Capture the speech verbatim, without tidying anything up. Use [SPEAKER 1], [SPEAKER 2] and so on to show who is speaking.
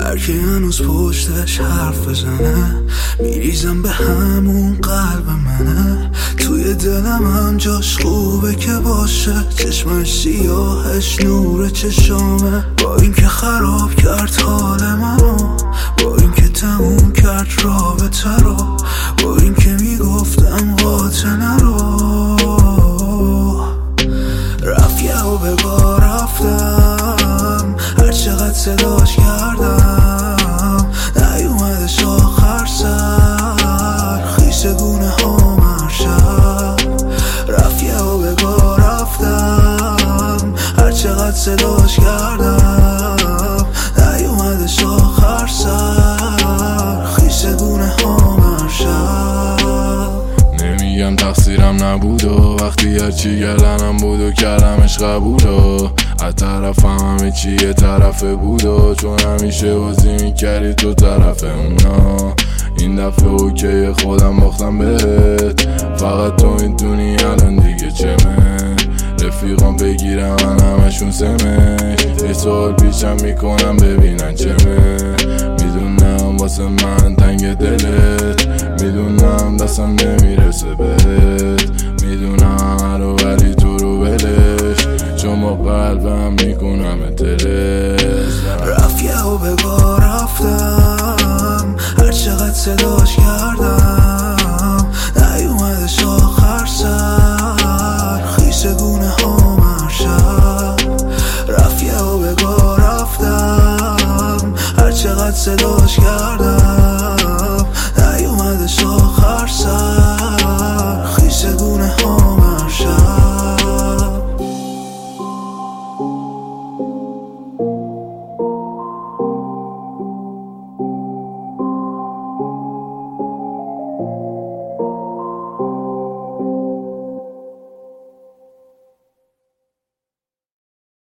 [SPEAKER 1] هرکی هنوز پشتش حرف بزنه میریزم به همون قلب منه. توی دلم هم جاش خوبه که باشه، چشمش سیاهش نور چشامه. با اینکه خراب کرد حال منو، با اینکه تموم کرد رابطه رو، با اینکه میگفتم قاطع رو. رفت یه و بگاه رفتم، هر چقدر صداش کردم نیومدش آخر سر، خیس گونه ها هر شب. رفت یه و بگاه رفتم، هر چقدر صداش کردم نیومدش آخر سر، خیس گونه ها هر شب.
[SPEAKER 2] نمیگم تقصیرم نبود و وقتی هرچی گردنم بود و کردمش قبول و از طرفم همه چی یه طرفه بود و چون همیشه بازی میکردی تو طرف اونا. این دفعه اوکی خودم باختم بهت، فقط تو میدونی الان دیگه چمه. رفیقام بگیرم من همشون سمش، یه سوال پیچم میکنم ببینن چمه. میدونم واسه من تنگ دلت، میدونم دستم نمیرسه بهت، میدونم هرو ولی تو رو ولش، چون با قلبم میکنم دلش.
[SPEAKER 1] رفت یه و بگاه رفتم، هر چقدر صداش کردم نیومدش آخر سر، خیس گونه ها هر شب. رفت یه و بگاه رفتم، هر چقدر صداش کردم